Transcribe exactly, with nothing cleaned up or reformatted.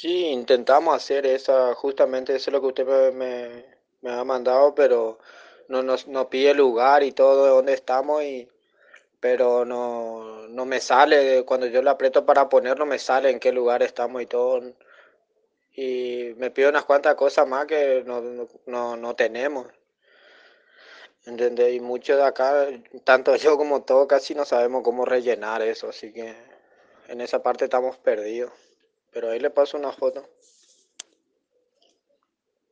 Sí, intentamos hacer esa, justamente eso es lo que usted me, me, me ha mandado, pero no nos no pide lugar y todo de dónde estamos, y, pero no, no me sale, cuando yo le aprieto para poner no me sale en qué lugar estamos y todo, y me pide unas cuantas cosas más que no, no, no, no tenemos, ¿entendés? Y muchos de acá, tanto yo como todo, casi no sabemos cómo rellenar eso, así que en esa parte estamos perdidos, pero ahí le paso una foto.